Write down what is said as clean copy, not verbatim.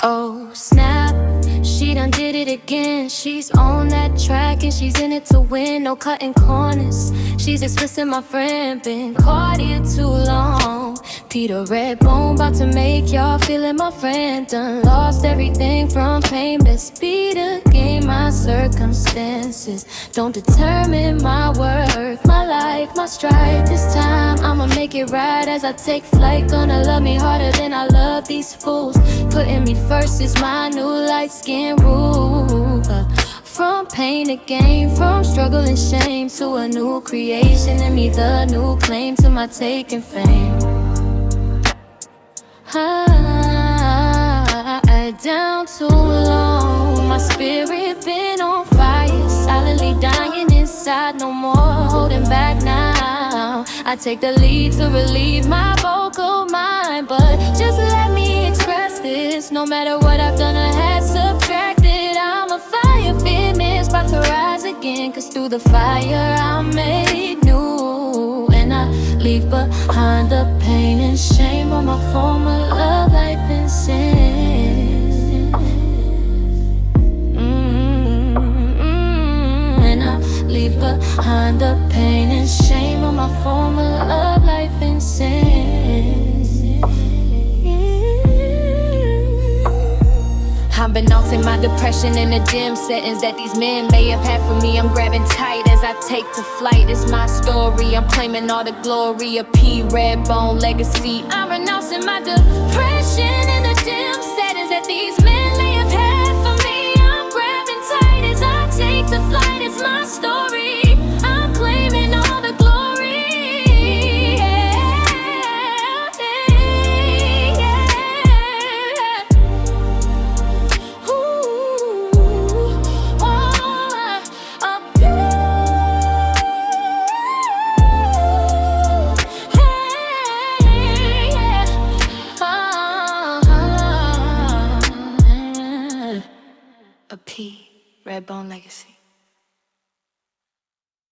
Oh snap, she done did it again. She's on that track and she's in it to win. No cutting corners, she's explicit, my friend. Been caught here too long. Peter Redbone, about to make y'all feel it, my friend. Done lost everything from pain. Best be the game, my circumstances don't determine my worth. My life, my strife, this time I'ma make it right as I take flight. Gonna love me harder than I love these fools. Putting me first is my new light skin rule. From pain to gain, from struggle and shame to a new creation, and me the new claim to my taking fame. Down too long, my spirit been on fire, silently dying inside, no more holding back now. I take the lead to relieve my vocal mind, but just let me express this. No matter what I've done or had subtracted, I'm a fire fitness, about to rise again. Cause through the fire I'm made new, and I leave behind the pain and shame on my former love, life and sin. And I leave behind the pain and shame on my former love, life and sin. I've been oxing my depression in the dim settings that these men may have had for me. I'm grabbing tight as I take to flight. It's my story, I'm claiming all the glory. A P Redbone legacy. I'm renouncing my depression in the dim settings that these men may have had for me. I'm grabbing tight as I take to flight. It's my story, I'm claiming all the glory. A P Redbone legacy.